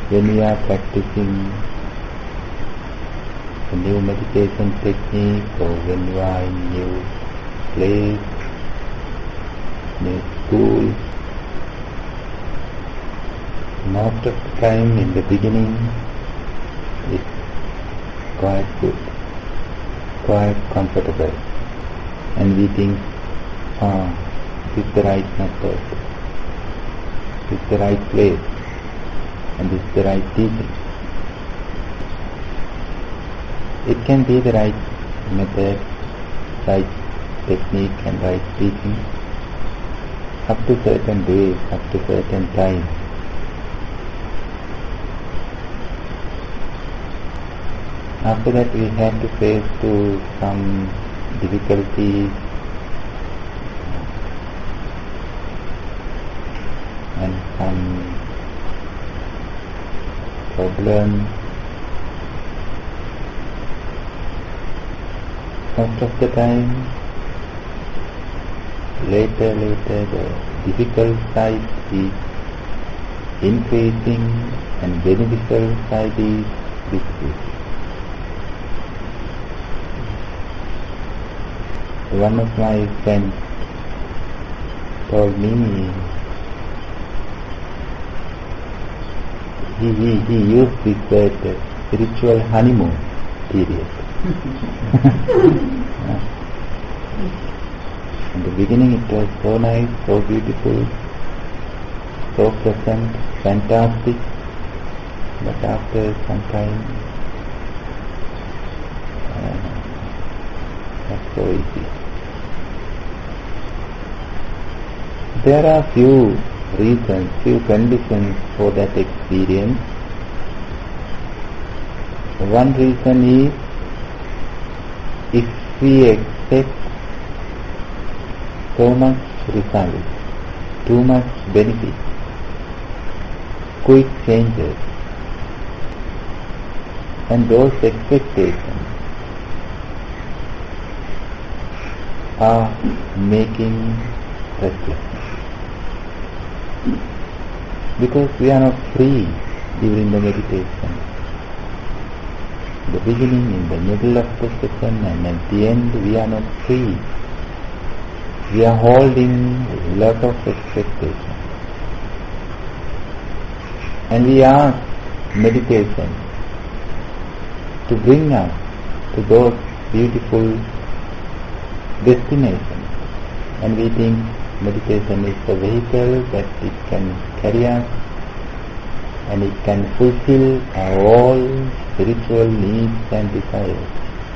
when we are practicing a new meditation technique, or when you are in new place, new school, most of the time in the beginning it's quite good, quite comfortable, and we think, this is the right method, this is the right place, and this is the right teaching. It can be the right method, right technique and right teaching up to certain days, up to certain time. After that we have to face to some difficulties and some problems. Most of the time, later the difficult side is increasing and beneficial side is decreasing. One of my friends told me he used this word spiritual honeymoon period. In the beginning it was so nice, so beautiful, so pleasant, fantastic, but after some time not so easy. There are few reasons, few conditions for that experience. One reason is, if we expect so much result, too much benefit, quick changes, and those expectations are making restlessness. Because we are not free during the meditation. In the beginning, in the middle of the session, and at the end, we are not free. We are holding a lot of expectations. And we ask meditation to bring us to those beautiful destinations. And we think meditation is the vehicle that it can carry us, and it can fulfill our all spiritual needs and desires.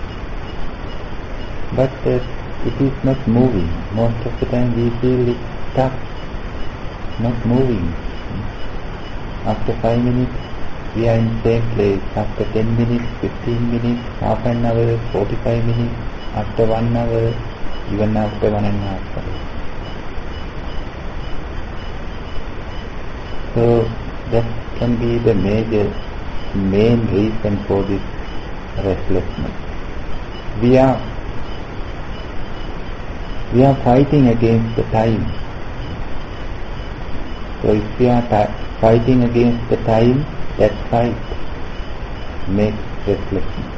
But it is not moving. Most of the time we feel it stuck, not moving. After 5 minutes we are in the same place. After 10 minutes, 15 minutes, half an hour, 45 minutes, after 1 hour, even after 1.5 hours. So that can be the main reason for this restlessness. We are fighting against the time. So if we are fighting against the time, that fight makes restlessness.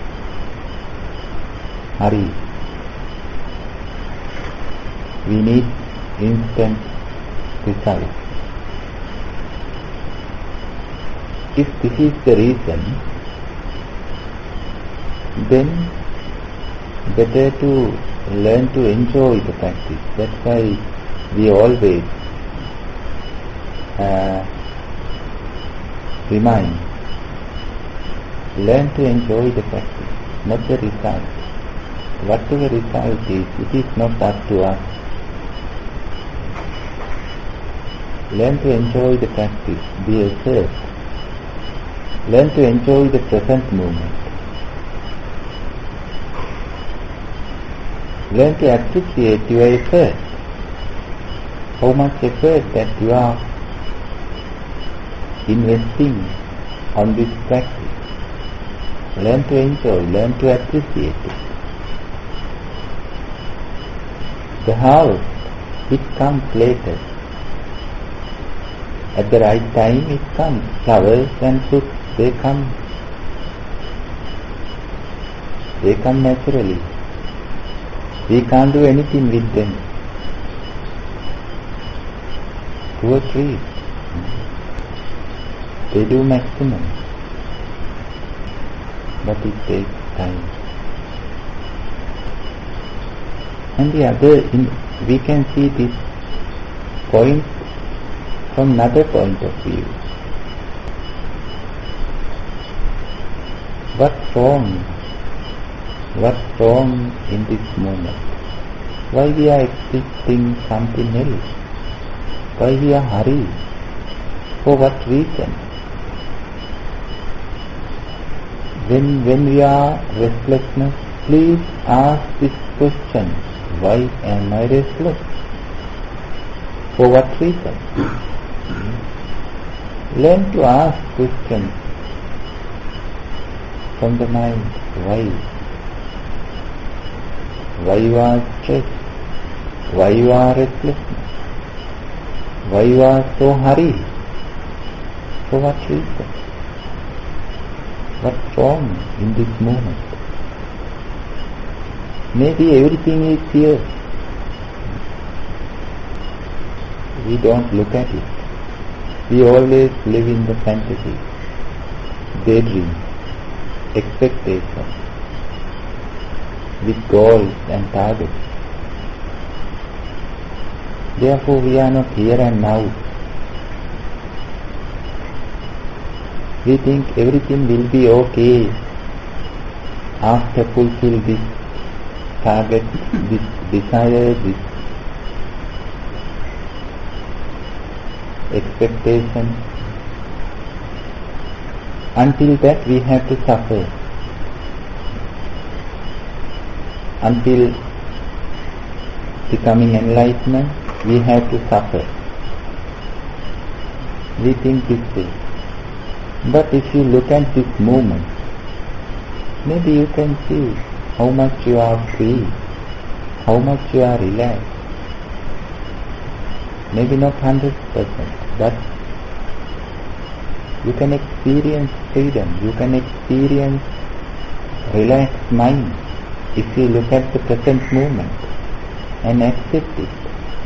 Hurry. We need instant results. If this is the reason, then better to learn to enjoy the practice. That's why we always remind, learn to enjoy the practice, not the result. Whatever result is, it is not up to us. Learn to enjoy the practice, be alert. Learn to enjoy the present moment. Learn to appreciate your effort. How much effort that you are investing on this practice. Learn to enjoy, learn to appreciate it. The harvest, it comes later. At the right time it comes. Flowers and fruits, they come. They come naturally. We can't do anything with them. Poor trees. They do maximum. But it takes time. And the other, we can see this point from another point of view. What's wrong? What's wrong in this moment? Why we are expecting something else? Why we are hurried? For what reason? When we are restlessness, please ask this question. Why am I restless? For what reason? Learn to ask questions from the mind. Why? Why you are stressed? Why you are restless? Why you are so hurried? For what reason? What's wrong in this moment? Maybe everything is here. We don't look at it. We always live in the fantasy, daydream, expectation, with goals and targets. Therefore we are not here and now. We think everything will be okay after fulfill this target, this desire, this expectation. Until that we have to suffer. Until becoming enlightenment, we have to suffer. We think this way. But if you look at this movement, maybe you can see how much you are free, how much you are relaxed. Maybe not 100%, but you can experience freedom, you can experience relaxed mind if you look at the present moment and accept it.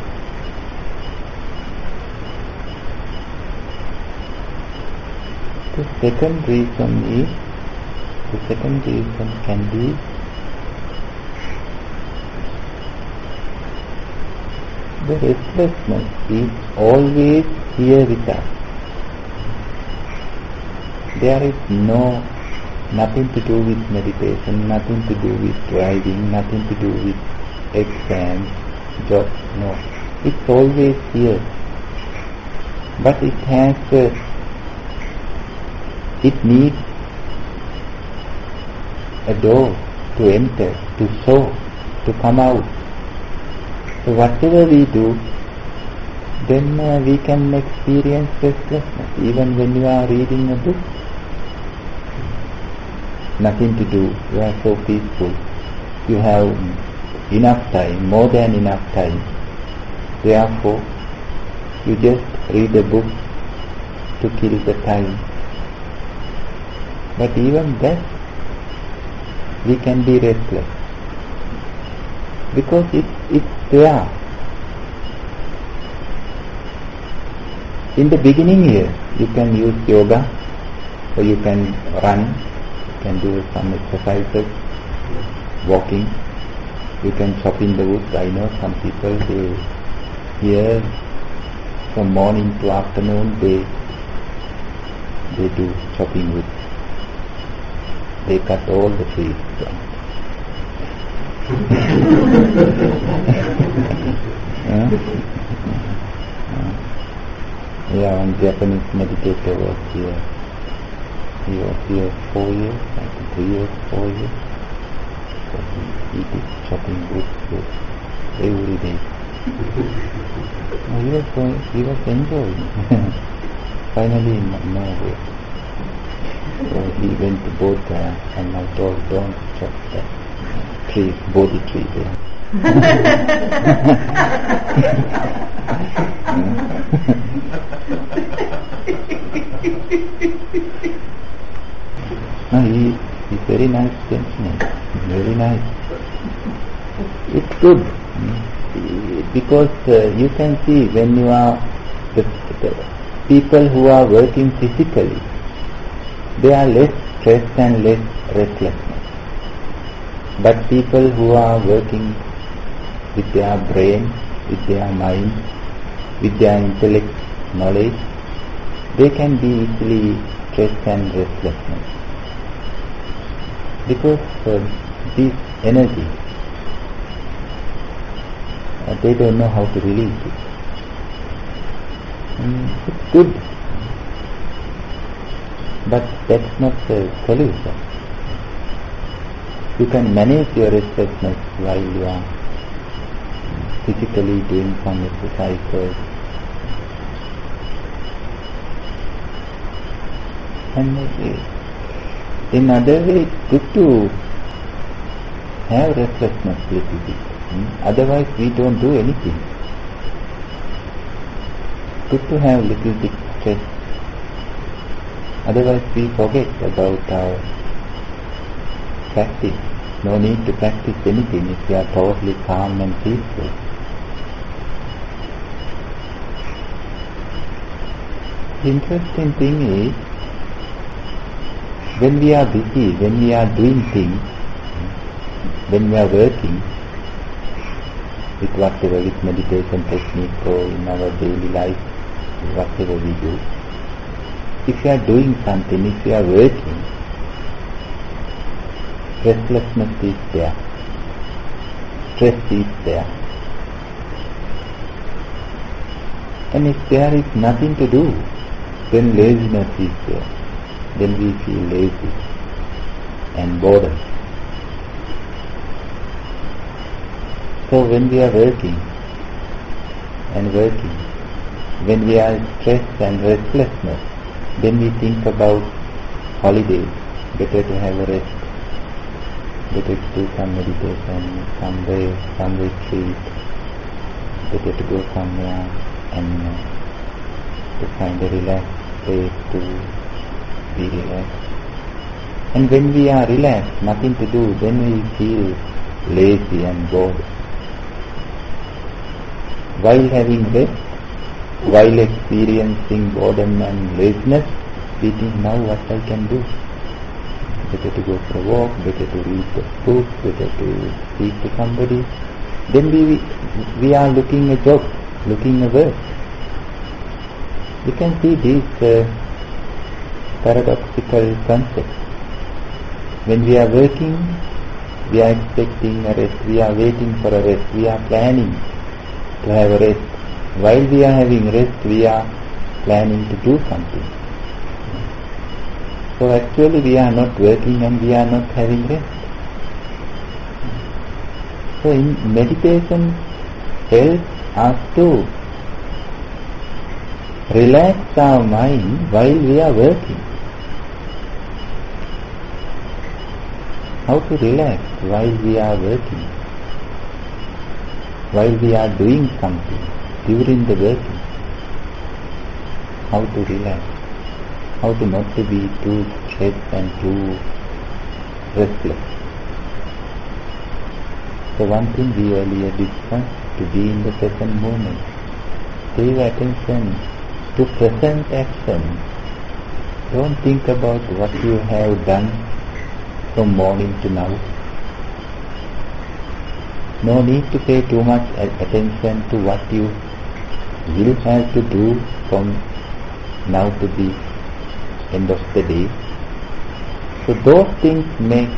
The second reason can be the restlessness is always here with us. There is nothing to do with meditation, nothing to do with driving, nothing to do with exams, jobs, no. It's always here. But it needs a door to enter, to show, to come out. So whatever we do, then we can experience restlessness. Even when you are reading a book, nothing to do, you are so peaceful. You have enough time, more than enough time. Therefore, you just read a book to kill the time. But even that, we can be restless. Because it's there. In the beginning here, you can use yoga, or you can run, you can do some exercises, walking, you can chop in the woods. I know some people, they here from morning to afternoon, they do chopping wood. They cut all the trees down. Yeah, one Japanese meditator was here. He was here 4 years, I think 3 years, 4 years. So he did chopping wood every day. He was enjoying. Finally, no way. So he went to Bodha and I told, don't chop that tree, Bodhi tree there. No, he's very nice gentleman. Very nice. It's good. Because you can see when you are the people who are working physically, they are less stressed and less restlessness. But people who are working with their brain, with their mind, with their intellect, knowledge, they can be easily stressed and restlessness. Because this energy, they don't know how to release it. It's good, but that's not the solution. You can manage your restlessness while you are physically doing some exercises. And in other way, it's good to have restlessness a little bit. Otherwise, we don't do anything. Good to have little bit stress. Otherwise, we forget about our practice. No need to practice anything if we are totally calm and peaceful. The interesting thing is, when we are busy, when we are doing things, when we are working with whatever, with meditation technique or in our daily life, whatever we do, if we are doing something, if we are working, restlessness is there, stress is there. And if there is nothing to do, then laziness is there. Then we feel lazy and boredom. So when we are working, when we are stressed and restlessness, then we think about holidays, better to have a rest, better to do some meditation, some retreat, better to go somewhere and to find a relaxed place to be relaxed. And when we are relaxed, nothing to do, then we feel lazy and bored. While having rest, while experiencing boredom and laziness, we think, now what I can do? Better to go for a walk, better to read the book, better to speak to somebody. Then we are looking a job, looking a work. You can see these paradoxical concepts. When we are working, we are expecting a rest, we are waiting for a rest, we are planning to have a rest. While we are having rest, we are planning to do something. So actually we are not working and we are not having rest. So in meditation helps us to relax our mind while we are working. How to relax while we are working, while we are doing something, during the working. How to relax, how to not to be too stressed and too restless. So one thing we earlier discussed, to be in the present moment. Pay attention to present action. Don't think about what you have done from morning to now. No need to pay too much attention to what you will have to do from now to the end of the day. So those things make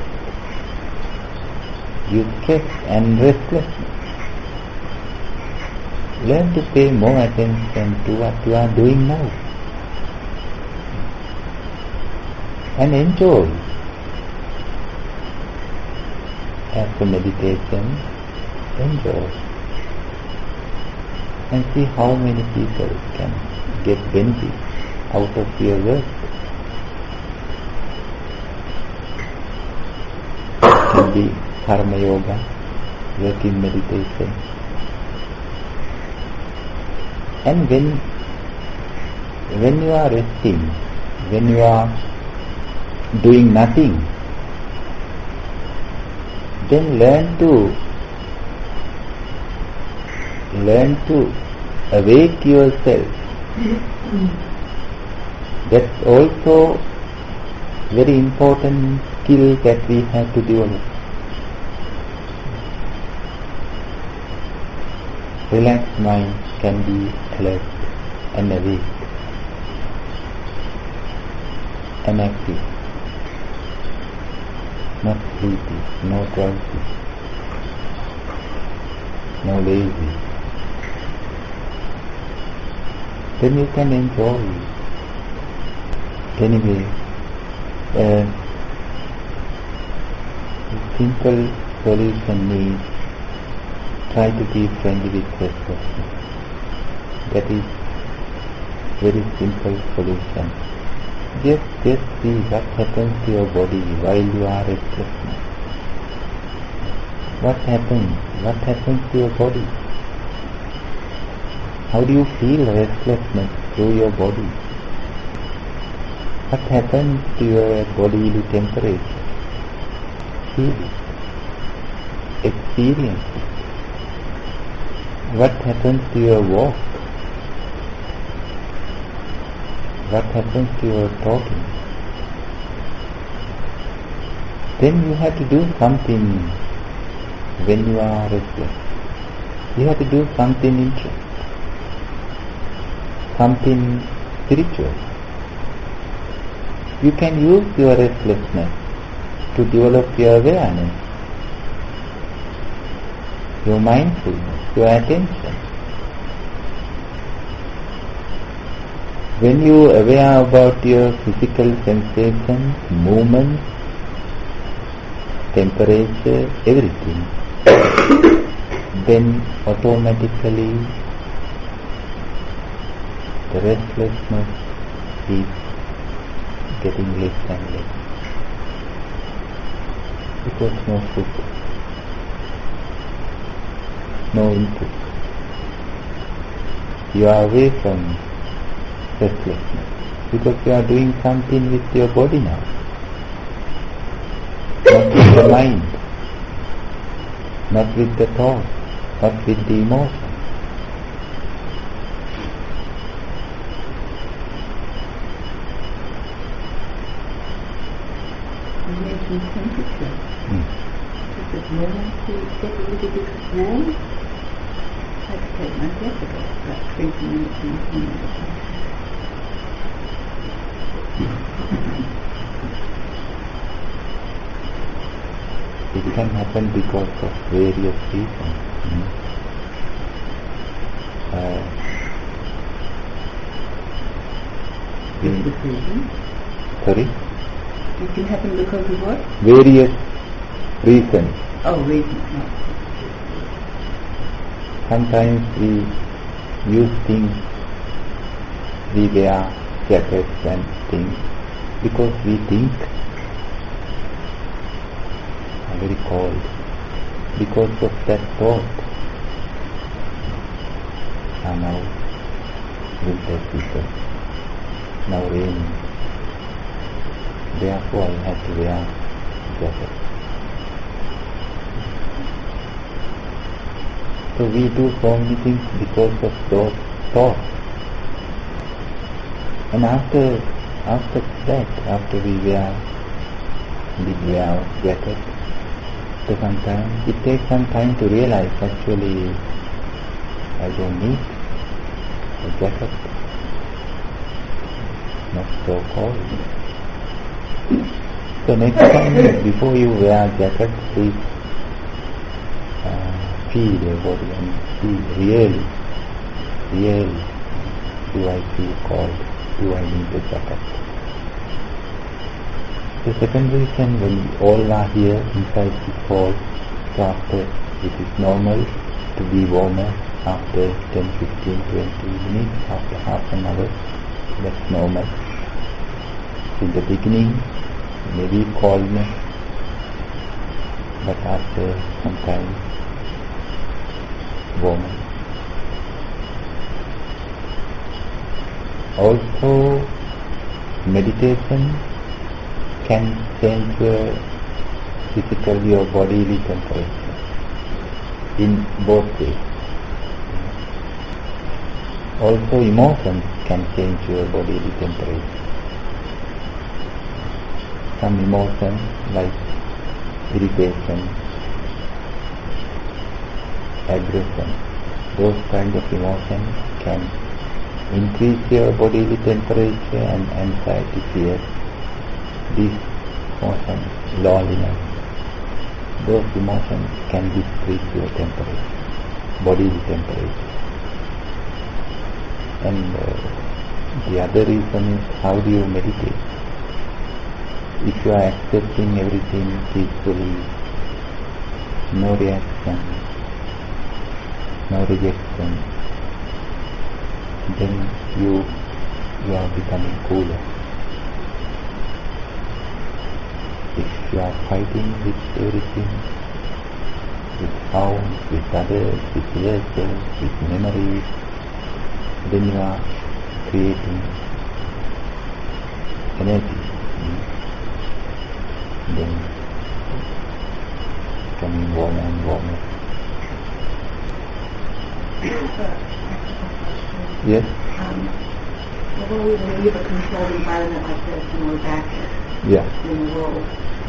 you stressed and restless. Learn to pay more attention to what you are doing now and enjoy. After meditation, enjoy and see how many people can get benefit out of your work. It can be karma yoga, working meditation. And when you are resting, when you are doing nothing, then learn to awake yourself. That's also very important skill that we have to develop. Relaxed mind can be alert and awake and active, not sleepy, no drowsy, no lazy. Then you can enjoy it. Anyway, a simple solution is try to be friendly with restlessness. That is very simple solution. Just see what happens to your body while you are restless. What happens to your body? How do you feel restlessness through your body? What happens to your bodily temperature? Feel it. Experience it. What happens to your walk? What happens to your talking? Then you have to do something when you are restless. You have to do something interesting, something spiritual. You can use your restlessness to develop your awareness, your mindfulness, your attention. When you are aware about your physical sensations, movements, temperature, everything, then automatically the restlessness is getting less and less, because no focus, no input. You are away from restlessness because you are doing something with your body now, not with the mind, not with the thought, not with the emotion. You mentioned temperature. Is it normal to get a little bit warm? I had to take my jacket off about 20 minutes in the morning. It can happen because of various reasons. Sorry? It can happen because of what? Various reasons. Oh, reasons. No. Sometimes we use things, we wear jackets and things because we think are very cold. Because of that thought, now winter season, now raining. Therefore I have to wear jacket. So we do so many things because of those thoughts. And after that, after we wear jacket, so sometimes it takes some time to realize actually I don't need a jacket. Not so cold. So next time before you wear a jacket, please feel your body and see really, do I feel cold? Do I need a jacket? The second reason, when we all are here inside this hall, so after it is normal to be warmer after 10, 15, 20 minutes, after half an hour, that's normal. In the beginning, maybe coldness, but after some time, warmer. Also, meditation can change your physical or bodily temperature in both ways. Also emotions can change your bodily temperature. Some emotions like irritation, aggression, those kind of emotions can increase your bodily temperature, and anxiety, fear, these emotions, loneliness, those emotions can decrease your temperature, bodily temperature. And the other reason is, how do you meditate? If you are accepting everything peacefully, no reaction, no rejection, then you are becoming cooler. If you are fighting with everything, with sounds, with others, with yourself, with memories, then you are creating energy. Then becoming warmer and warmer. Yes? When we leave a controlled environment like this and we're back in the world,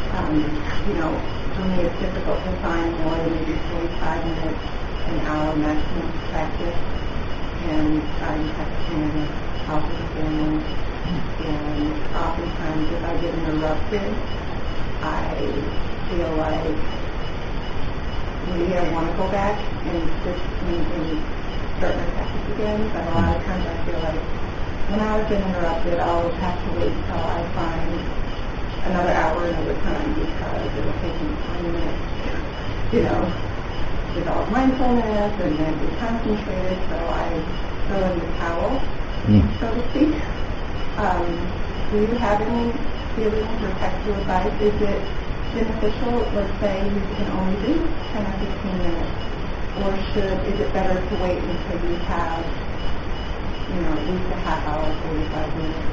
for me it's difficult to find more than maybe 45 minutes, an hour maximum practice. And I'm practicing in a house with a family. And oftentimes if I get interrupted, I feel like maybe I want to go back and just and start my practice again. But a lot of times I feel like when I've been interrupted, I'll have to wait until I find another hour, another time, because it'll take me 20 minutes, develop mindfulness and then be concentrated, so I throw in the towel, so to speak. Do you have any feelings or practical advice? Is it beneficial, let's say you can only do 10 or 15 minutes, or is it better to wait until you have, at least a half hour, 45 minutes?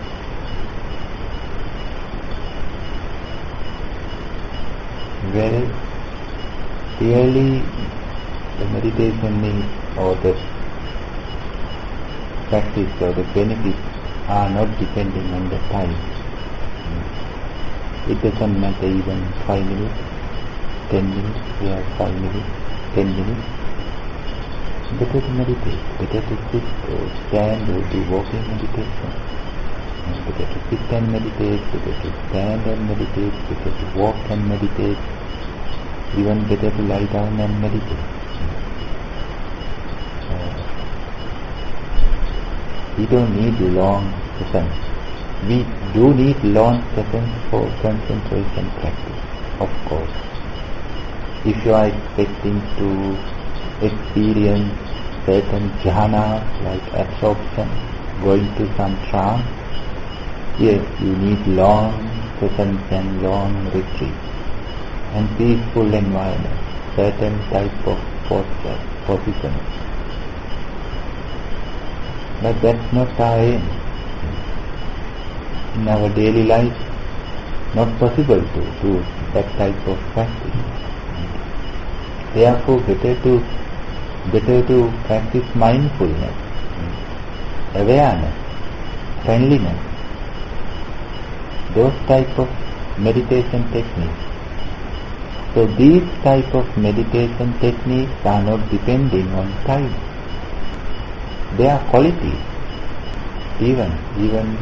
Well, really, the meditation is, or the practice or the benefits are not depending on the time. It doesn't matter even 5 minutes, 10 minutes, 5 minutes, 10 minutes. Better to meditate, better to sit or stand or do walking meditation. Better to sit and meditate, better to stand and meditate, better to walk and meditate, even better to lie down and meditate. We don't need long sessions. We do need long sessions for concentration practice, of course. If you are expecting to experience certain jhana, like absorption, going to some trance, yes, you need long sessions and long retreat and peaceful environment, certain type of posture, position. But that's not our aim. In our daily life, not possible to do that type of practice. Therefore, better to practice mindfulness, awareness, friendliness, those type of meditation techniques. So these type of meditation techniques are not depending on time. They are qualities. Even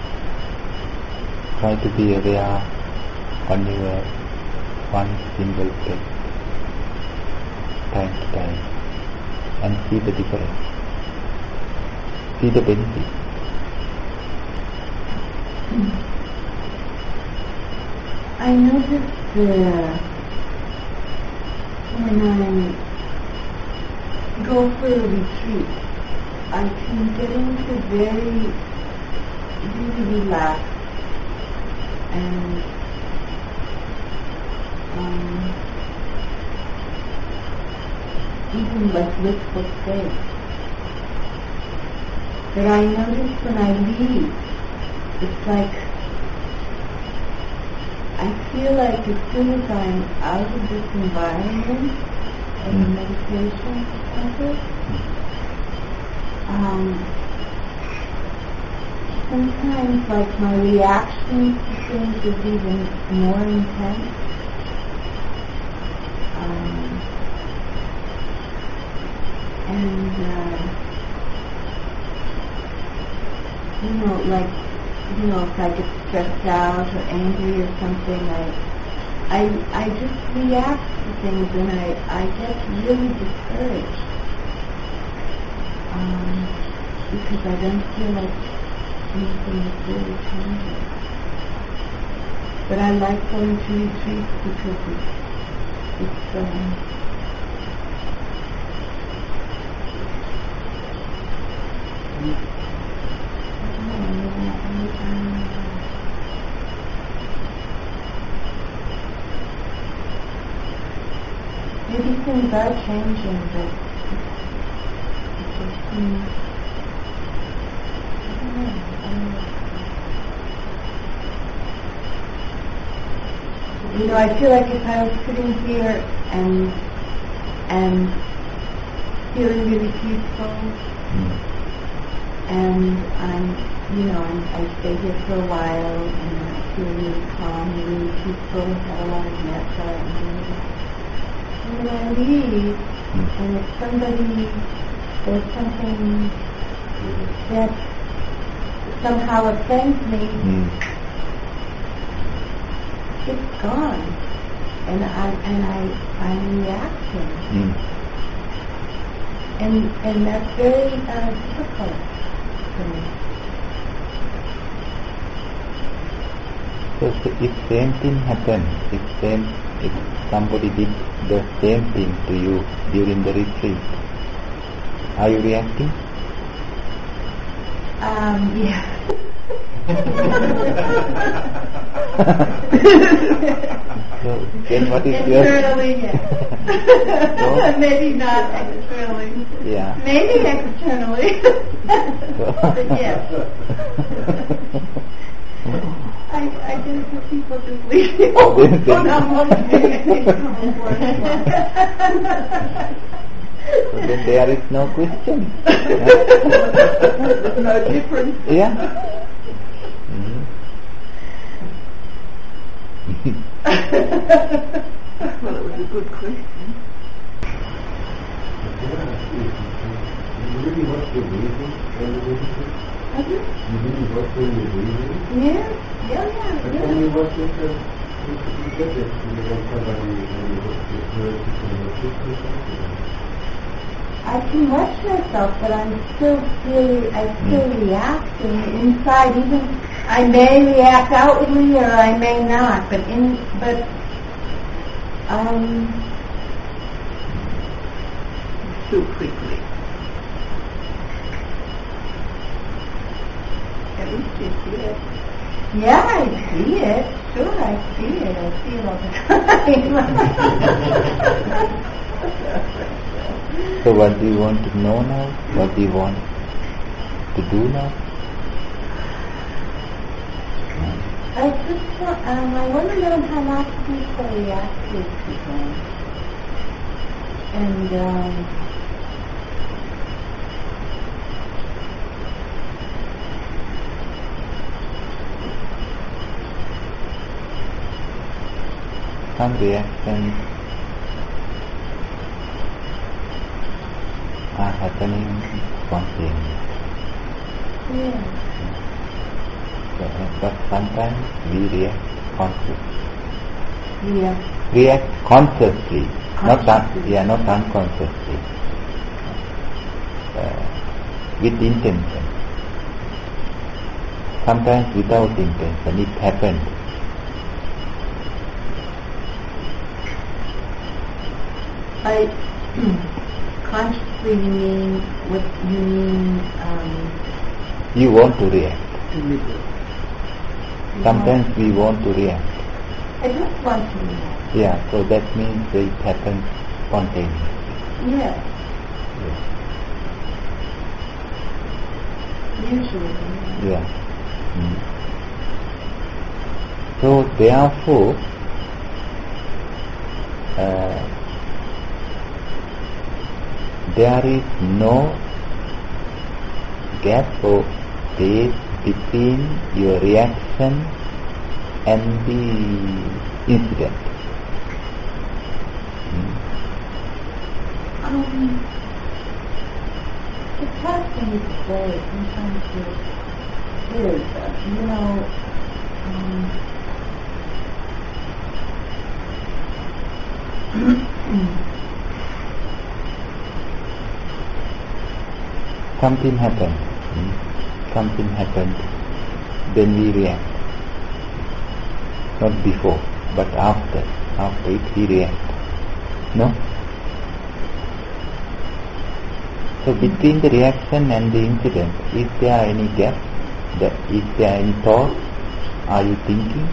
try to be aware on your one single breath, time to time, and see the difference, see the benefit. I noticed when I go for a retreat, I can get into really relaxed and even like blissful state. But I notice when I leave it's like I feel like as soon as I'm out of this environment of the meditation center, sometimes like my reaction to things is even more intense. If I get stressed out or angry or something, I just react to things and I get really discouraged because I don't feel like anything is really changing. But I like going to retreats because maybe things are changing, but it just seems, I don't know. I feel like if I was sitting here and feeling really peaceful, and I stay here for a while, and I feel really calm, really peaceful, have a lot of metta, and then I leave, and if somebody says something that somehow offends me, it's gone, and I'm reacting, and that's very difficult for me. So if same thing happened, if somebody did the same thing to you during the retreat, are you reacting? Yeah. So then what is your... Internally, yes. No? Maybe not externally. Yeah. Maybe externally. But yes. I guess the people just leave me alone. So then there is no question. There's no difference. Yeah. Well, it was a good question. You really watch your breathing? You really watch when you're breathing? Yeah. And when you watch it, you get it. You don't somebody when you watch it, I can watch myself, but I'm still reacting inside. Even I may react outwardly, or I may not. But too quickly. At least you see it. Yeah, I see it. Sure, I see it. I see it all the time. So what do you want to know now? What do you want to do now? I just want to learn how not to be so reactive to things. And some reactions are happening spontaneously. yeah. But sometimes we react consciously. Yeah. React consciously, not Consciously. not unconsciously. With intention. Sometimes without intention, it happened. Consciously, you mean what you mean? You want to react. Sometimes we want to react. I just want to react. Yeah, so that means it happens spontaneously. Yes. Yeah. Usually. Yeah. So therefore, there is no gap or space between your reaction and the incident. It's hard for me to say. Sometimes it is. Something happened. Something happened. Then we react. Not before, but after. After it we react. No? So between the reaction and the incident, is there any gap? Is there any thought? Are you thinking?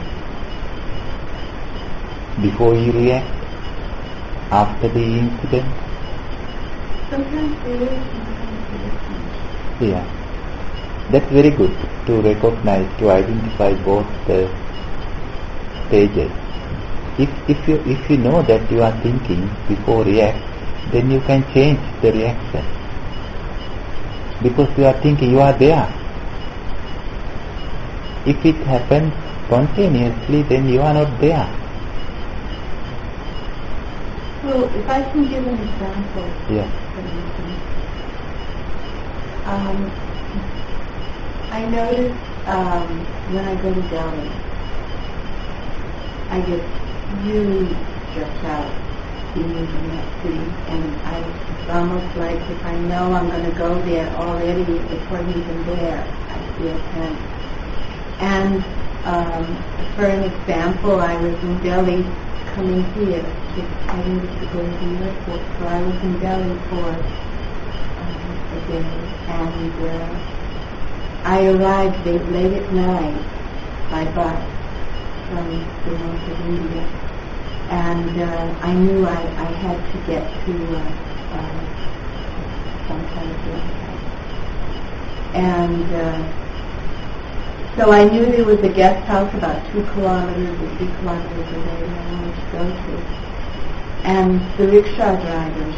Before you react? After the incident? Sometimes there is, sometimes there isn't. Yeah. That's very good to recognize, to identify both the stages. If you know that you are thinking before react, then you can change the reaction. Because you are thinking, you are there. If it happens spontaneously, then you are not there. Well, if I can give an example. Yeah. I notice when I go to Delhi, I get really stressed out being in that city, and it's almost like if I know I'm going to go there already before I'm even there, I feel tense. And for an example, I was in Delhi coming here. I needed to go to the airport, so I was in Delhi for a day, and I arrived late at night by bus from the north of India, and I knew I had to get to some kind of guest house. And so I knew there was a guest house about 2 kilometers or 3 kilometers away that I wanted to go to. And the rickshaw drivers,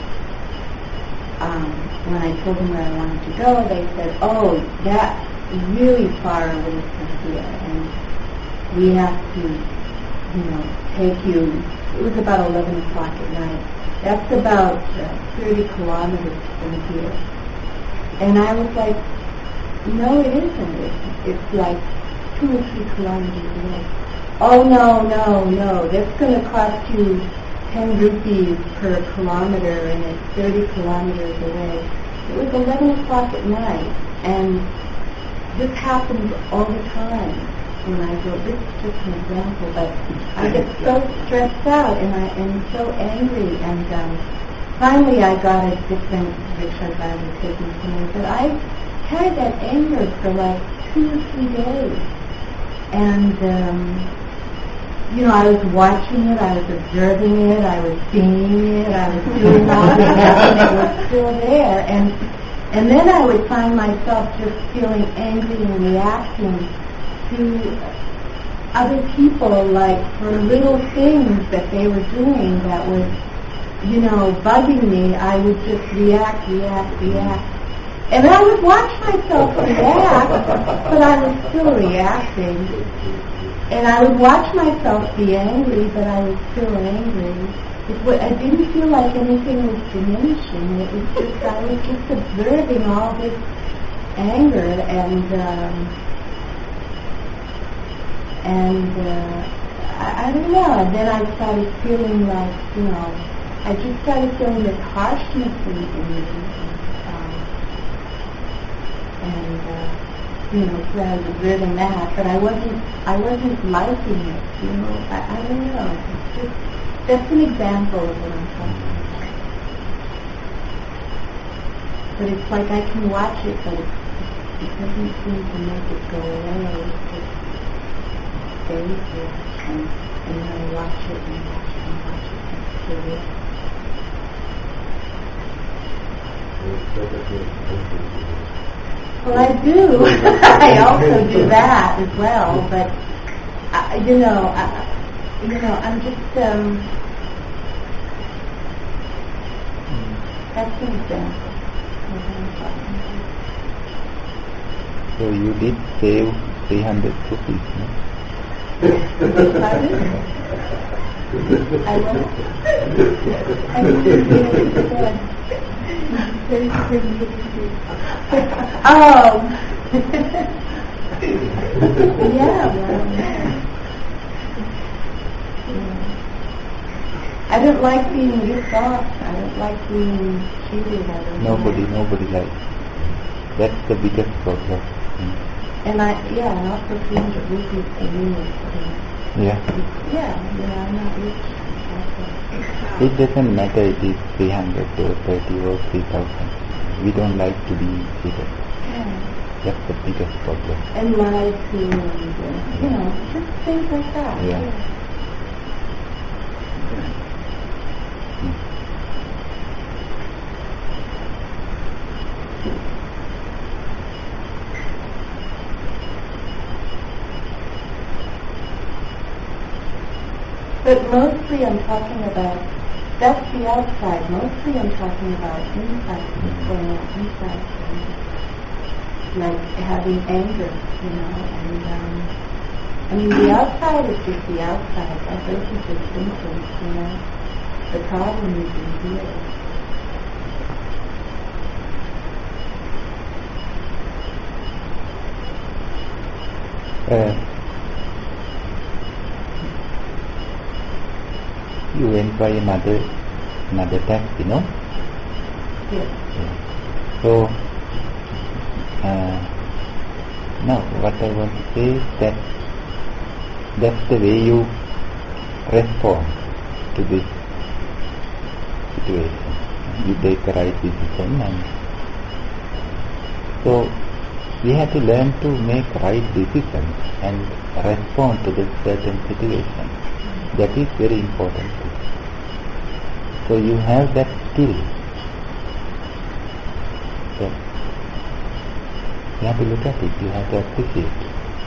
when I told them where I wanted to go, they said, "Oh, that's really far away from here, and we have to, take you." It was about 11 o'clock at night. That's about 30 kilometers from here. And I was like, "No, it isn't. It's like 2 or 3 kilometers away." "Oh, no. That's going to cost you 10 rupees per kilometer, and it's 30 kilometers away." It was 11 o'clock at night, and this happens all the time when I go. This is just an example, but I get so stressed out and I am so angry, and finally I got a different rickshaw driver taking me, but I carried that anger for like 2 or 3 days, and I was watching it, I was observing it, I was seeing it, I was doing all the stuff, and it was still there. And then I would find myself just feeling angry and reacting to other people, like for little things that they were doing that was, bugging me. I would just react. And I would watch myself react, but I was still reacting. And I would watch myself be angry, but I was still angry. I didn't feel like anything was diminishing. It was just, I was just observing all this anger, and I don't know. And then I started feeling like, I just started feeling this harshness in me, so I was observing that, but I wasn't liking it. I don't know. It's just. That's an example of what I'm talking about. But it's like I can watch it, but it doesn't seem to make it go away. It just stays there. And then I watch it and watch it and watch it, and it's still there. Well, I do. I also do that as well, but I'm just, that's an example of what I'm talking about. So you did save 300 rupees, no? Pardon? I will. I did. Oh. Yeah, well. I don't like being ripped off. I don't like being cheated. Nobody likes. That's the biggest problem. And also 300 rupees a year. Yeah. Yeah, I'm not rich. It doesn't matter if it is 300 or 30 or 3,000. We don't like to be cheated. Yeah. That's the biggest problem. And lied to, and, just things like that. Yeah. But mostly I'm talking about, that's the outside. Mostly I'm talking about inside, what's going on inside. Like having anger, and the outside is just the outside. Those are just symptoms, The problem is in here. You went by another taxi, no? Yes. Yeah. So, now what I want to say is that that's the way you respond to this situation. You take the right decision, and so we have to learn to make right decisions and respond to the certain situation. That is very important. So you have that skill. So you have to look at it, you have to appreciate.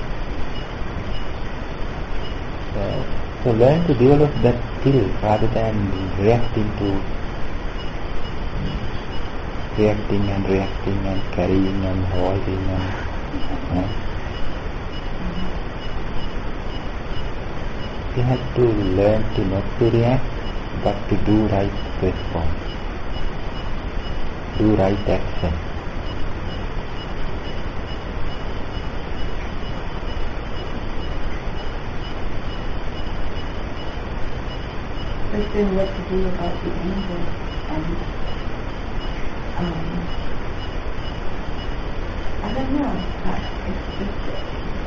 So learn to develop that skill rather than reacting and carrying and holding and you have to learn to not to react, but to do right response, do right action. But then what to do about the anger and I don't know. It's just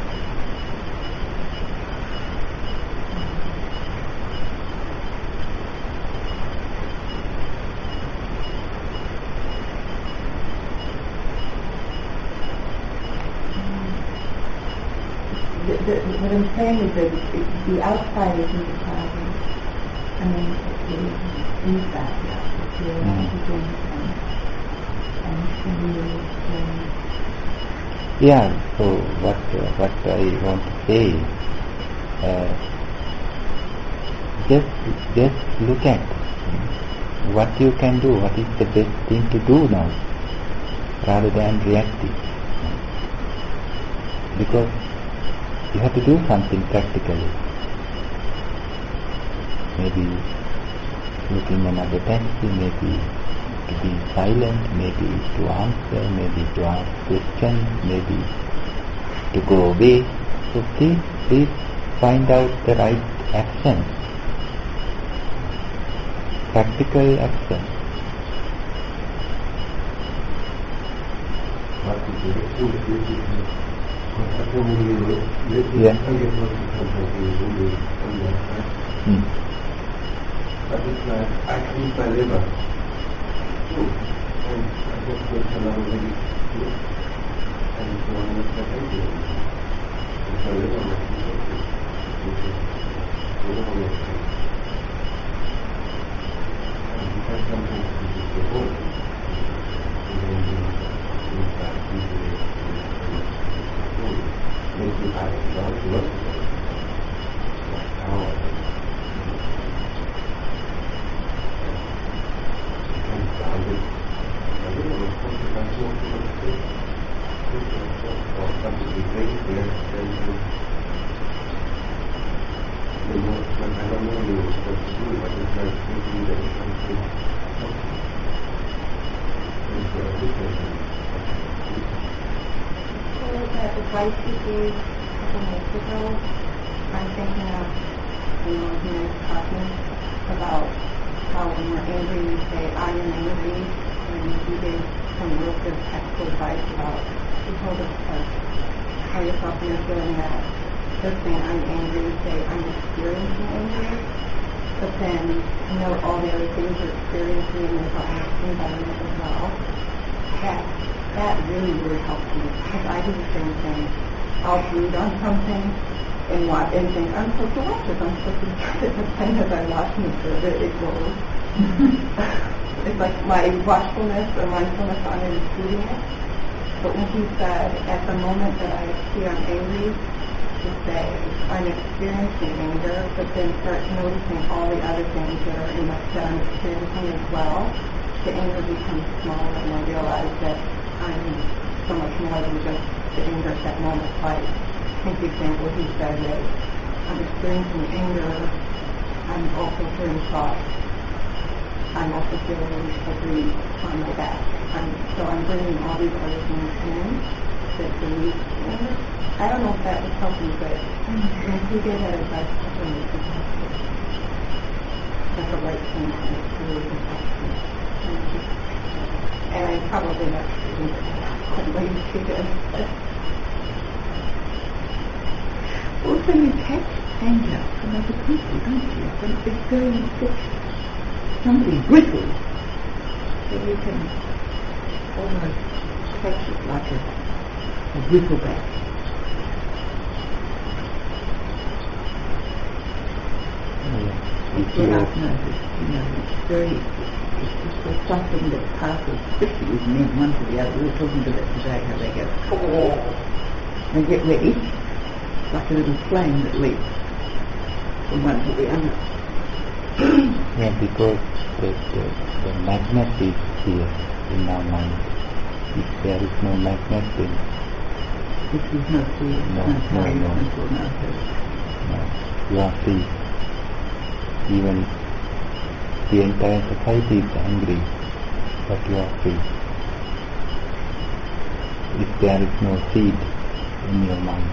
what I'm saying is that the outside isn't the problem. I mean, it's inside. It's your Yeah, so what I want to say just look at what you can do, what is the best thing to do now, rather than reacting. Because you have to do something practically. Maybe looking another taxi, maybe to be silent, maybe to answer, maybe to ask questions, maybe to go away. So please find out the right action, practical action. Yeah. But it's like, I clean my liver. And I just put some other really good. And so I'm not that angry. And my liver makes me happy. The liver makes me happy. And you can sometimes be the whole. And then you start thinking makes me happy. Not power. And grounded. I don't know what that's what you want to do. Or something to bring here, then you know, I don't know you what to do, but it's like thinking that it's something So that advice you gave a couple minutes ago, I'm thinking of when talking about how when we're angry we say, I am angry, and you gave some real good practical advice about, you told us to tell yourself when you're feeling that, just saying I'm angry, say I'm experiencing anger, but then note all the other things you're experiencing in your environment as well. That really, really helps me, because I do the same thing. I'll brood on something and think, I'm so delicious, I'm supposed to do it, but then as I'm watching it further, it goes. It's like my watchfulness or mindfulness on it is doing it. But when he said, at the moment that I see I'm angry, to say, I'm experiencing anger, but then start noticing all the other things that I'm experiencing as well, the anger becomes smaller, and I realize that I'm so much more than just the anger at that moment. Like, I think the example he said is, I'm experiencing anger, I'm also hearing thoughts, I'm also feeling aggrieved on my back. So I'm bringing all these other things in that release anger. I don't know if that was helping, but when he gave that advice to me, that's the right thing to really impact me. And I probably not shouldn't have way to do it. Also, you catch anger from other people, don't you? When it's very sick, somebody bristles, so you can almost catch it like a bristleback. That's what I've noticed, it's very, it's just something that passes, especially with men, one to the other. We were talking about that today, how they go, oh, and yet we're each like a little flame that leaps from one to the other. Yeah, because the magnet is here in our mind. If there is no magnet, then This is not free, you are free. Even the entire society is angry, but you are free. If there is no seed in your mind.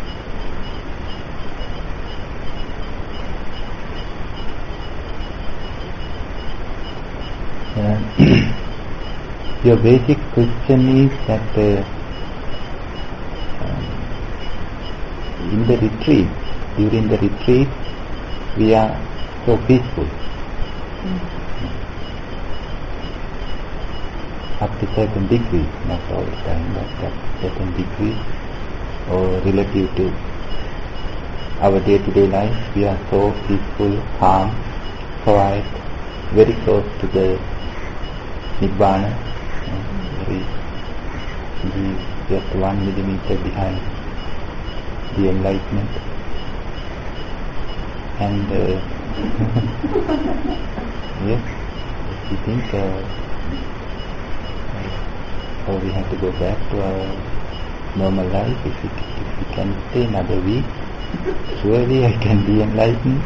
Your basic question is that in the retreat, during the retreat, we are so peaceful. Up to certain degree, not all the time, but at certain degree, or relative to our day-to-day life, we are so peaceful, calm, quiet, very close to the Nibbana, just 1 millimeter behind the enlightenment. And yes, we think so we have to go back to our normal life. If we can stay another week, surely I can be enlightened.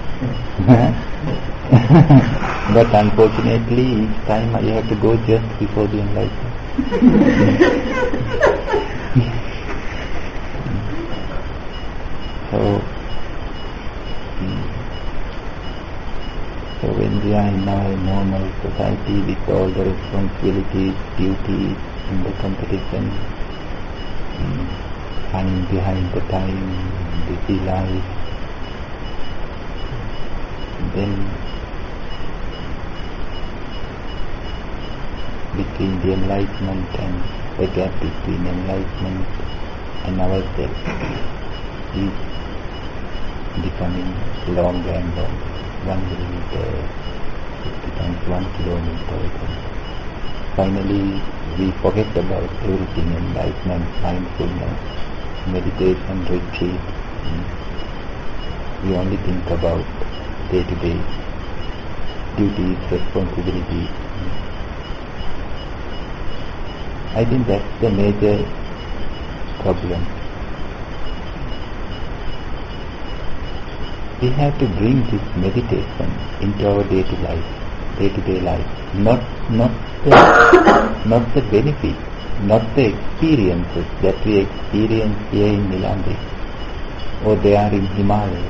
But unfortunately, each time I have to go just before the enlightenment. So when we are in our normal society with all the responsibilities, duties, and the competition, running behind the time, busy life, then between the enlightenment and the gap between enlightenment and ourselves is becoming longer and longer. 1 millimeter, it becomes 1 kilometer. Finally, we forget about everything: enlightenment, mindfulness, meditation, retreat. We only think about day-to-day duties, responsibilities. I think that's the major problem. We have to bring this meditation into our day-to-day life. Not the benefit, not the experiences that we experience here in Nilambi or there in Himalayas.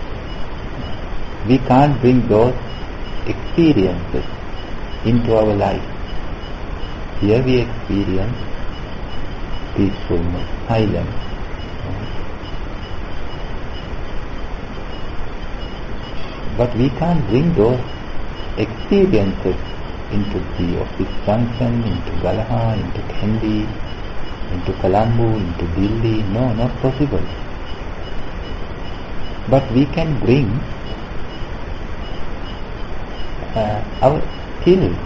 We can't bring those experiences into our life. Here we experience peacefulness, silence. But we can't bring those experiences into the office junction, into Galaha, into Kandy, into Colombo, into Delhi. No, not possible. But we can bring our skills.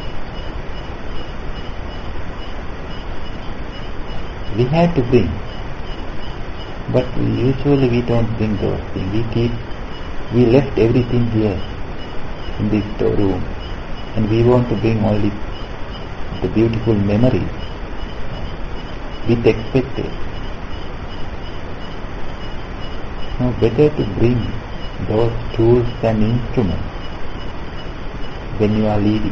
We have to bring, but usually we don't bring those things. We left everything here in this storeroom, and we want to bring only the beautiful memories with expected. No, better to bring those tools and instruments when you are leading.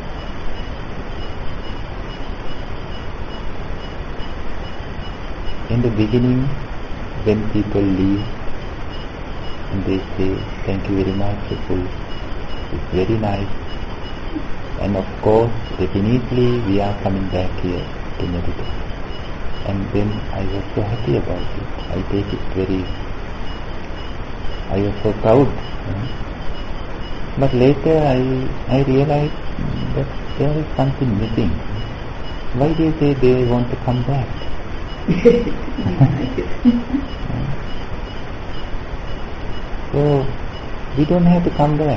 In the beginning, when people leave and they say, "Thank you very much, it's very nice," and of course, definitely we are coming back here to meditate. And then I was so happy about it. I take it I was so proud. But later I realized that there is something missing. Why do they want to come back? So we don't have to come back.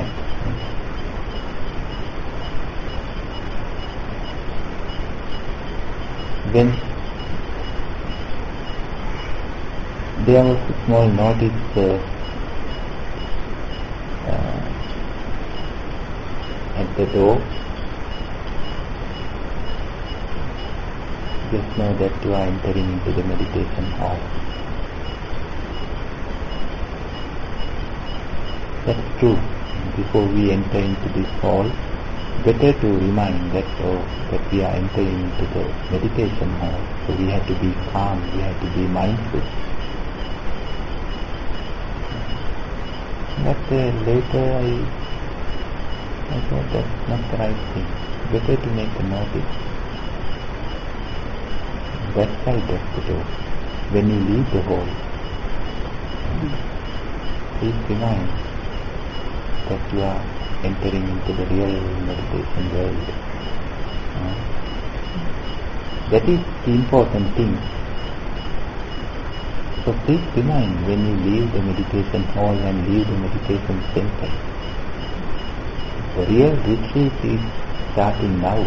Then there was a small notice at the door. Just know that you are entering into the meditation hall. That's true. Before we enter into this hall, better to remind that we are entering into the meditation hall. So we have to be calm, we have to be mindful. But later I thought that's not the right thing. Better to make a notice that side of the door. When you leave the hall, please remind that you are entering into the real meditation world. That is the important thing. So please remind when you leave the meditation hall and leave the meditation center. The real retreat is starting now.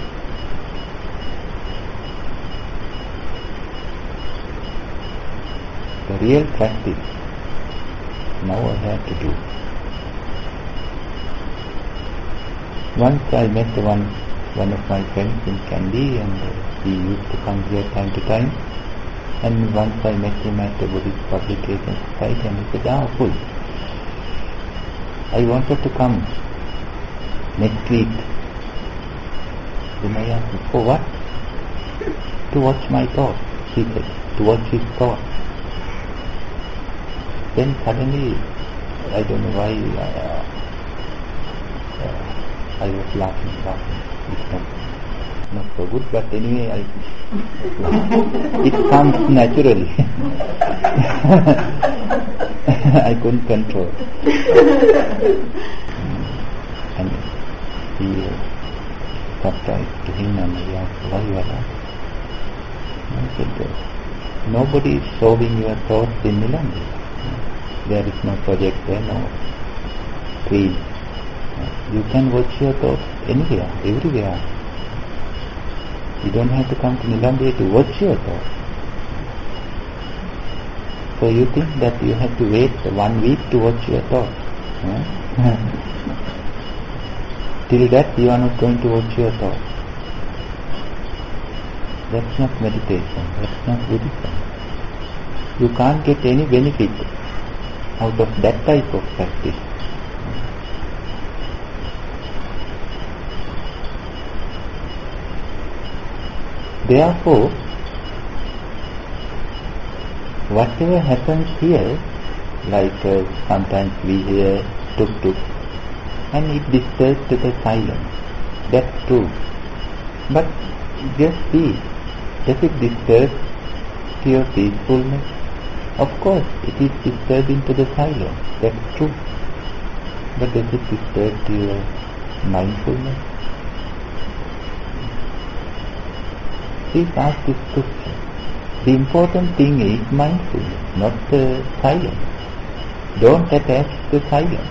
The real practice now I have to do. Once I met one of my friends in Kandy, and he used to come here time to time. And once I met him at the Buddhist Publication Society, and he said, full. I wanted to come next week. Then I asked him, for what? To watch my thoughts, he said, to watch his thoughts. Then suddenly, I don't know why, I was laughing. It's not so good, but anyway, it comes naturally. I couldn't control. And he surprised to him, and I asked, why you are laughing? I said, nobody is solving your thoughts in Nilambi. There is no project there, no tree. You can watch your thoughts anywhere, everywhere. You don't have to come to Nilambi to watch your thoughts. So you think that you have to wait 1 week to watch your thoughts. Till that you are not going to watch your thoughts. That's not meditation, that's not Buddhism. You can't get any benefit out of that type of practice. Therefore, whatever happens here, like sometimes we hear tuk-tuk and it disturbs to the silence. That's true. But just see, does it disturb to your peacefulness? Of course, it is disturbing to the silence. That's true. But does it disturb to your mindfulness? Please ask this question. The important thing is mindfulness, not the silence. Don't attach the silence.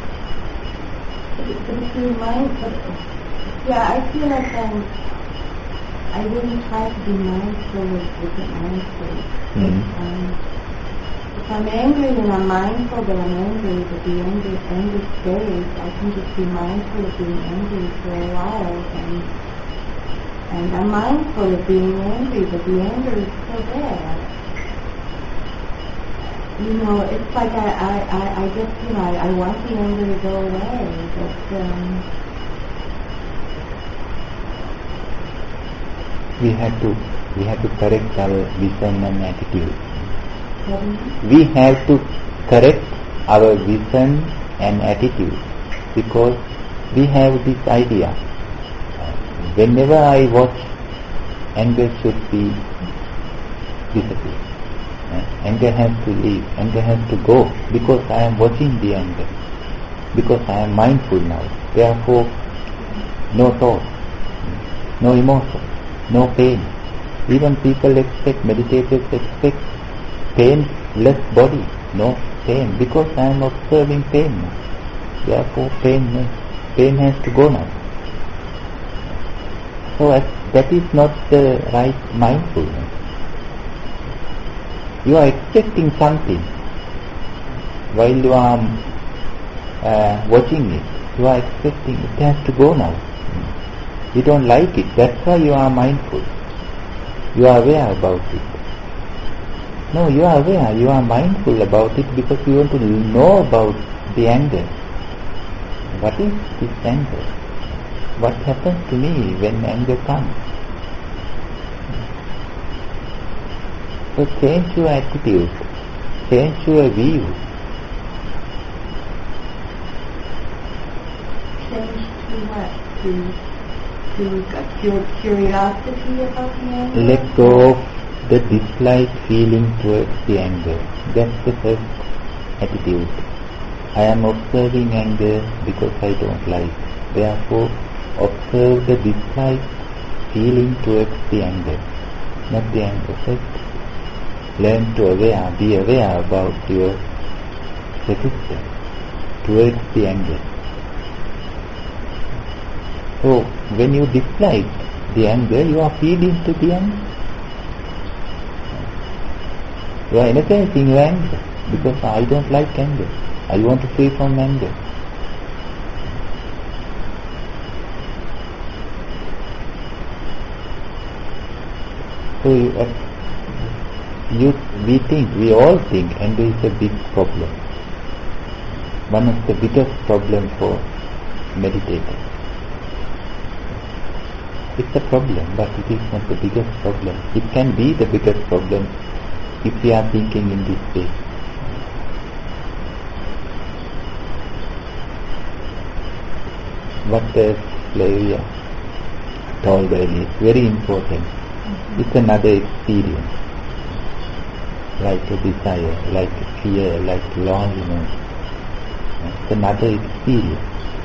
But if you're mindful, yeah, I feel like I really try to be mindful of different mindfulness. If I'm angry, then I'm mindful that I'm angry, but the anger stays. I can just be mindful of being angry for a while, and I'm mindful of being angry, but the anger is still there. You know, it's like I just, you know, I want the anger to go away, but we have to correct our vision and attitude. Pardon? We have to correct our vision and attitude, because we have this idea. Whenever I watch, anger should be disappear. Anger has to leave, anger has to go, because I am watching the anger, because I am mindful now. Therefore, no thought, no emotion, no pain. Even people expect, meditators expect painless body, no pain, because I am observing pain now. Therefore, pain has to go now. So that is not the right mindfulness. You are expecting something while you are watching it. You are expecting it has to go now. You don't like it. That's why you are mindful. You are aware about it. No, you are aware. You are mindful about it because you want to know about the anger. What is this anger? What happens to me when anger comes? So change your attitude, change your view. Change to what? To your curiosity about the anger? Let go of the dislike feeling towards the anger. That's the first attitude. I am observing anger because I don't like. Therefore, observe the dislike feeling towards the anger, not the anger first. Learn to be aware about your resistance towards the anger. So, when you dislike the anger, you are feeding to the anger. You are energizing your anger, because I don't like anger. I want to free from anger. So we all think anger is a big problem. One of the biggest problems for meditators. It's a problem, but it is not the biggest problem. It can be the biggest problem if we are thinking in this way. What Flavia told earlier is very important. It's another experience, like a desire, like a fear, like loneliness. It's another experience.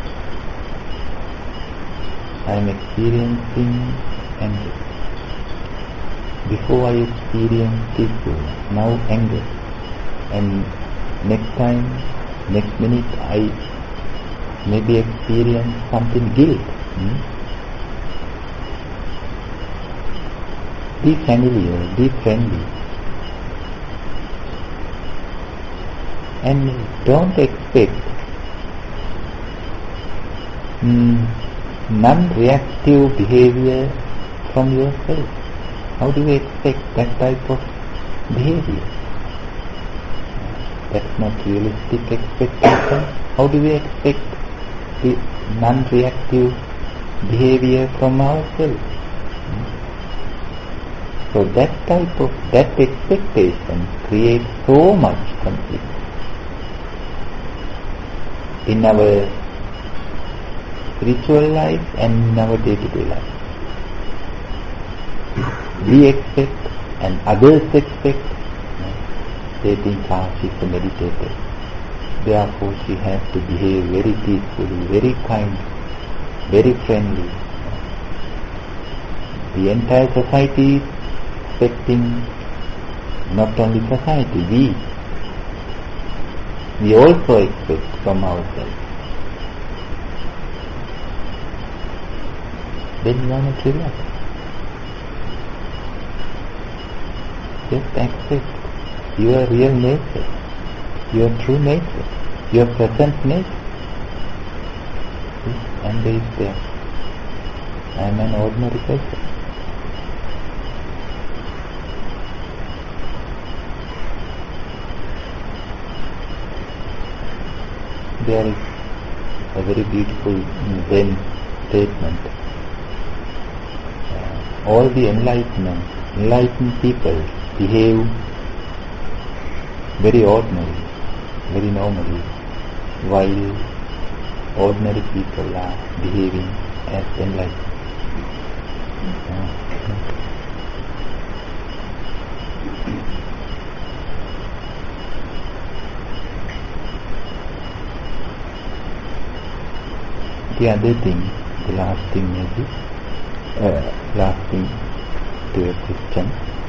I am experiencing anger. Before I experienced peacefulness, now anger. And next time, next minute, I maybe experience something guilt. Be familiar, be friendly. And don't expect non-reactive behavior from yourself. How do you expect that type of behavior? That's not realistic expectation. How do we expect the non-reactive behavior from ourselves? So that expectation creates so much conflict in our spiritual life and in our day-to-day life. We expect and others expect. They think she's a meditator. Therefore she has to behave very peacefully, very kind, very friendly. The entire society is expecting, not only society, we also expect from ourselves. Then you are not relaxed. Just accept your real nature, your true nature, your present nature. And there is there. I am an ordinary person. There is a very beautiful Zen statement. All the enlightened people behave very ordinary, very normally, while ordinary people are behaving as enlightened. The other thing, the last thing maybe, last thing to a question.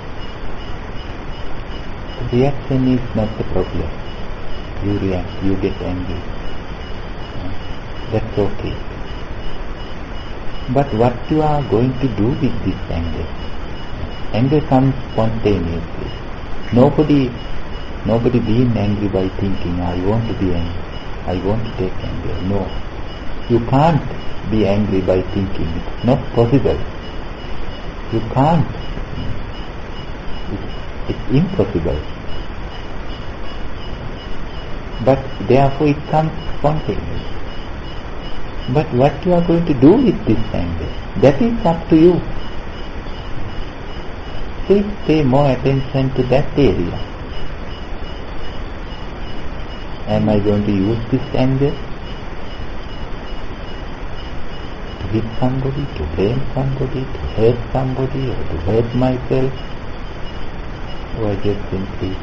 Reaction is not the problem. You react, you get angry. That's okay. But what you are going to do with this anger? Anger comes spontaneously. Nobody being angry by thinking, I want to be angry, I want to take anger. No. You can't be angry by thinking. It's not possible. You can't. It's impossible. But therefore it comes spontaneously. But what you are going to do with this anger, that is up to you. Please pay more attention to that area. Am I going to use this anger to hit somebody, to blame somebody, to hurt somebody, or to hurt myself? Or I just simply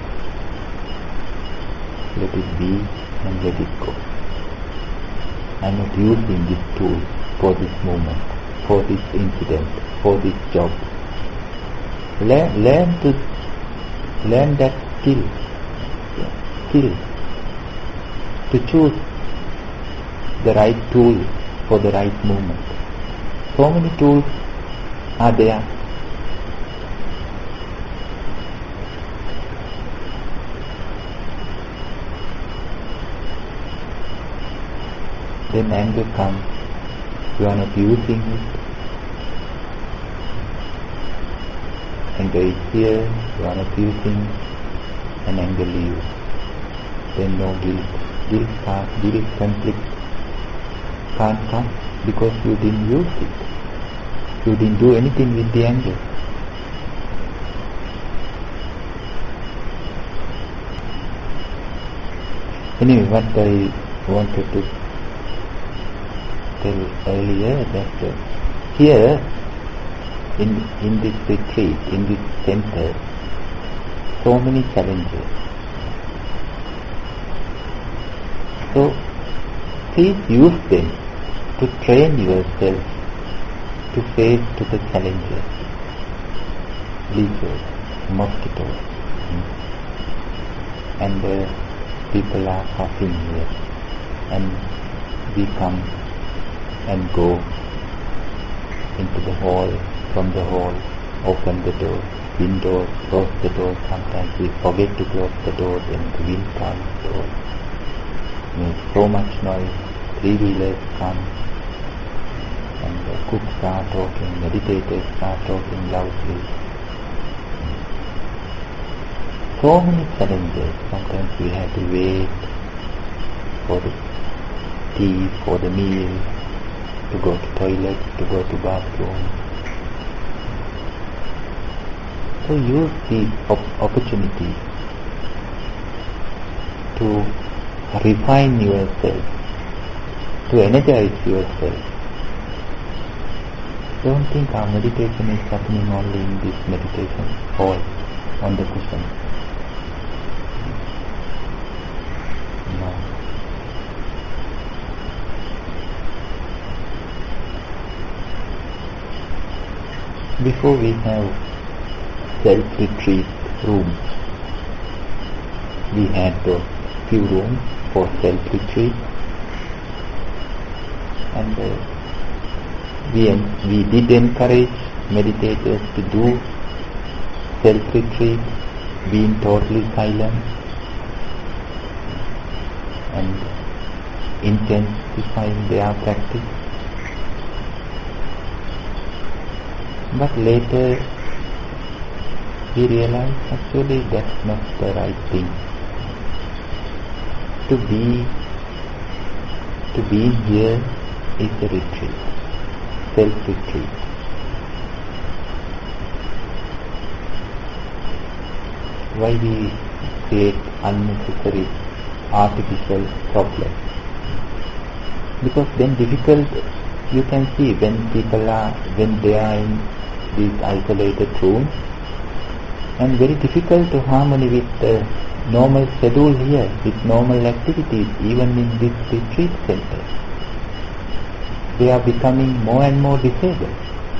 let it be and let it go. I am not using this tool for this moment, for this incident, for this job. Learn that skill to choose the right tool for the right moment. So many tools are there. Then anger comes, you are not using it. Anger is here, you are not using, and anger leaves. Then no guilt. Guilt, conflict can't come because you didn't use it. You didn't do anything with the anger. Anyway, what I wanted to tell earlier, that here in this retreat, in this center, so many challenges. So please use them to train yourself to face to the challenges. Lizards, mosquitoes, and people are coughing here, and we come and go into the hall, from the hall, open the door, windows, close the door. Sometimes we forget to close the door, then the wind comes, or so much noise, three-wheelers come, and the cooks are talking, meditators are talking loudly. So many challenges. Sometimes we have to wait for the tea, for the meal, to go to toilet, to go to bathroom. So use the opportunity to refine yourself, to energize yourself. Don't think our meditation is happening only in this meditation hall, on the cushion. No. Before we have self-retreat rooms, we had those few rooms for self-retreat, and we did encourage meditators to do self-retreat, being totally silent and intensifying their practice. But later we realized actually that's not the right thing. To be here is a retreat, self-retreat. Why we create unnecessary artificial problems? Because then difficult, you can see when they are in these isolated rooms, and very difficult to harmony with the normal schedule here, with normal activities, even in this retreat center. They are becoming more and more disabled.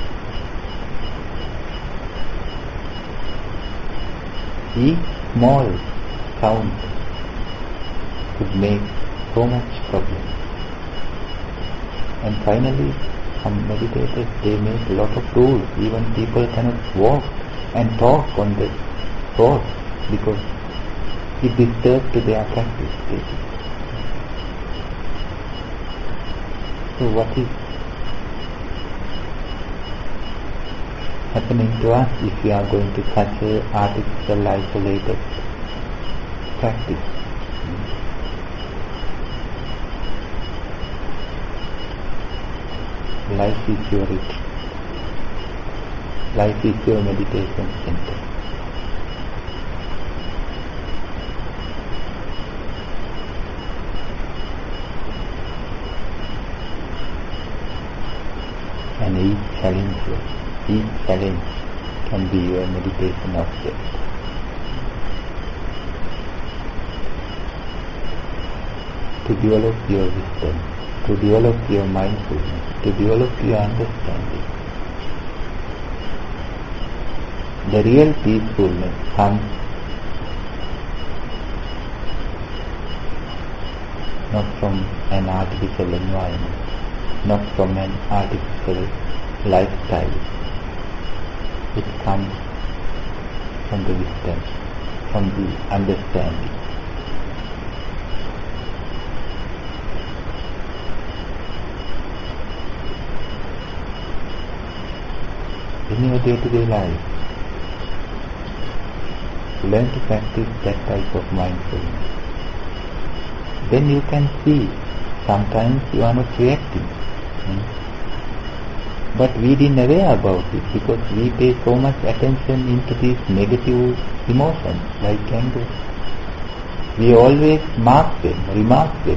Each small sound could make so much problem. And finally, some meditators, they make a lot of rules. Even people cannot walk and talk on the floor because it disturbs to their practice. So what is happening to us if we are going to such a artificial, isolated practice? Life is your retreat. Life is your meditation center. And each challenge can be your meditation object. To develop your wisdom, to develop your mindfulness, to develop your understanding. The real peacefulness comes not from an artificial environment, not from an artificial lifestyle. It comes from the wisdom, from the understanding. In your day-to-day life, learn to practice that type of mindfulness. Then you can see sometimes you are not reacting. But we didn't aware about it because we pay so much attention into these negative emotions like anger. We always mark them, remark them,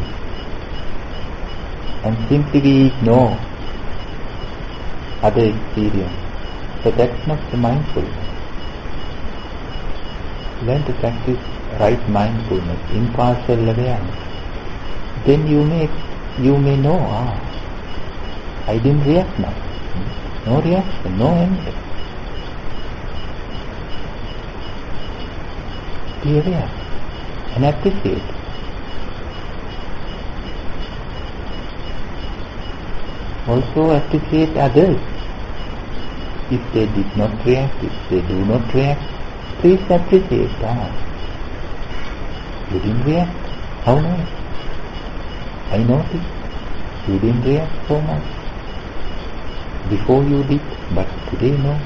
and simply we ignore other experience. So that's not the mindfulness. Learn to practice right mindfulness, impartial awareness. Then you may know, I didn't react now. No reaction, no anger. Be aware and appreciate. Also appreciate others. If they did not react, if they do not react, please appreciate that. You didn't react. How nice. I noticed. You didn't react so much. Before you did, but today no.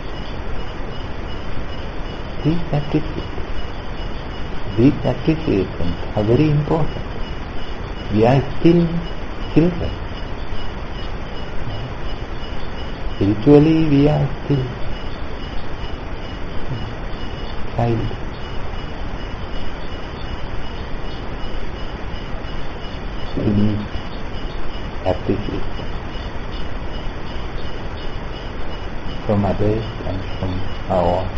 Please appreciate. These appreciations are very important. We are still children. Spiritually we are still child. We need appreciation from others and from our own.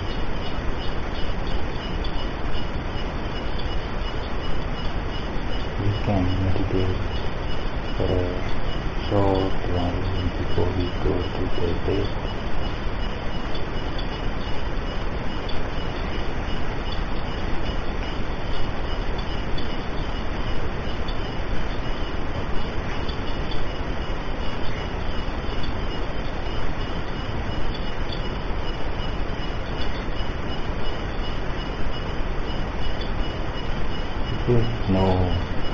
We can meditate for a short while before we go to the bed. Just know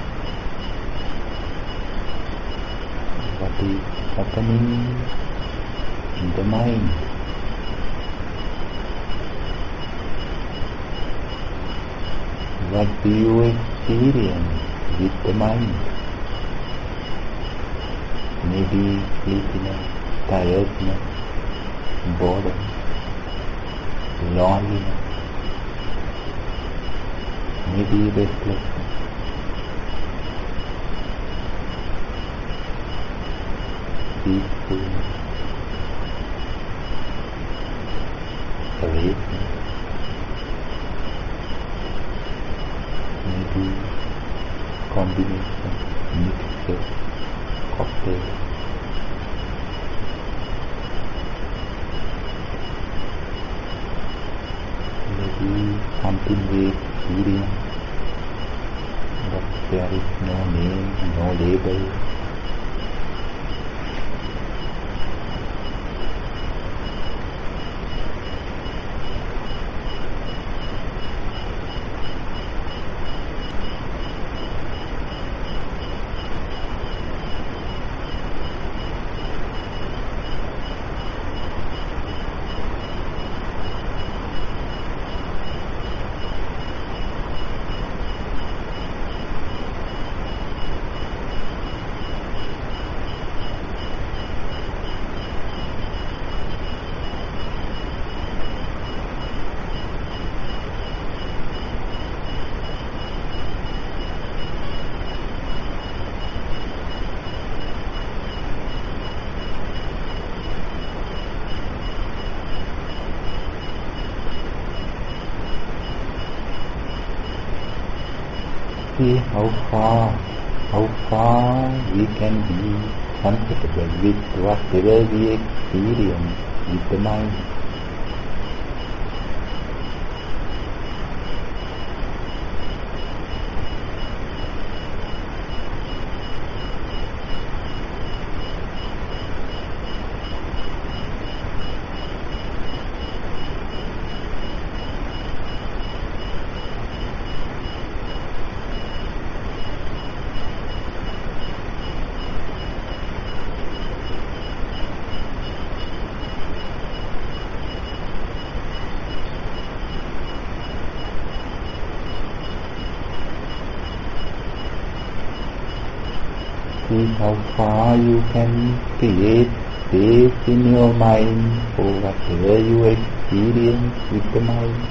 what is happening in the mind. What do you experience with the mind? Maybe sleepiness, tiredness, boredom, loneliness, maybe restlessness. Peacefulness, awakeness, maybe combination, mixture, cocktail. Maybe something we experience, but there is no name, no label. See how far we can be comfortable with whatever we experience with the mind. See how far you can create space in your mind for whatever you experience with the mind.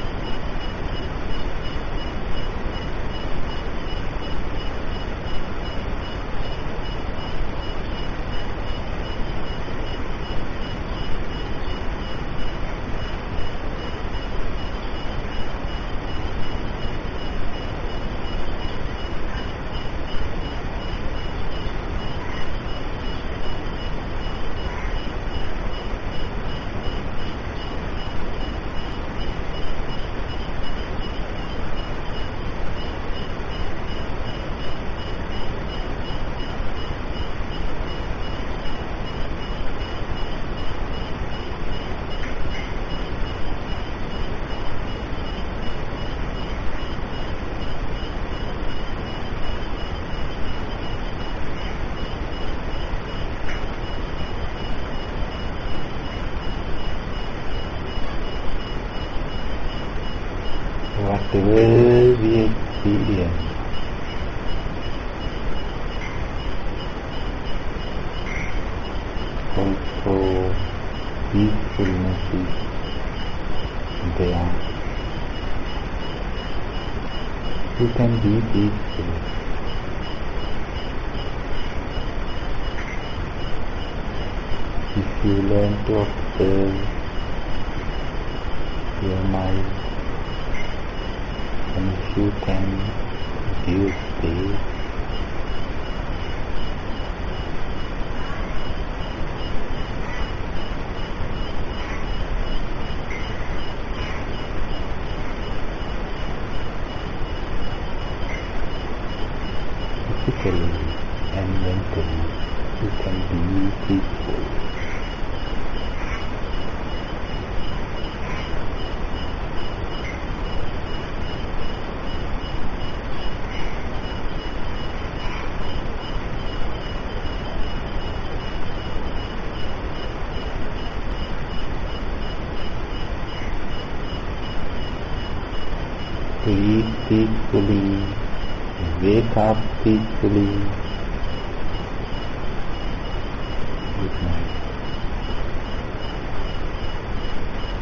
whatever we experience, also peacefulness is there. You can be peaceful. If you learn to observe your mind, and if you can give space, physically and mentally you can be peaceful. Sleep peacefully, wake up peacefully. Good night.